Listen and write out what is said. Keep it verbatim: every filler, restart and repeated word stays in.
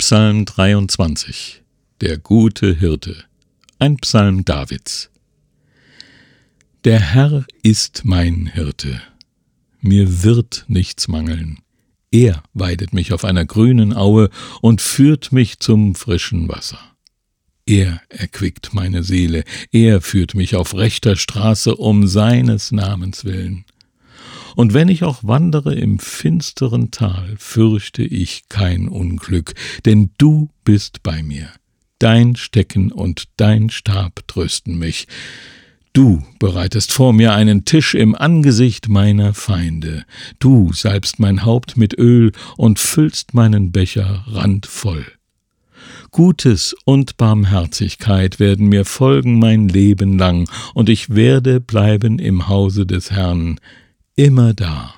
Psalm dreiundzwanzig. Der gute Hirte. Ein Psalm Davids. Der Herr ist mein Hirte. Mir wird nichts mangeln. Er weidet mich auf einer grünen Aue und führt mich zum frischen Wasser. Er erquickt meine Seele, er führt mich auf rechter Straße um seines Namens willen. Und wenn ich auch wandere im finsteren Tal, fürchte ich kein Unglück, denn du bist bei mir. Dein Stecken und dein Stab trösten mich. Du bereitest vor mir einen Tisch im Angesicht meiner Feinde. Du salbst mein Haupt mit Öl und füllst meinen Becher randvoll. Gutes und Barmherzigkeit werden mir folgen mein Leben lang, und ich werde bleiben im Hause des Herrn, immer da.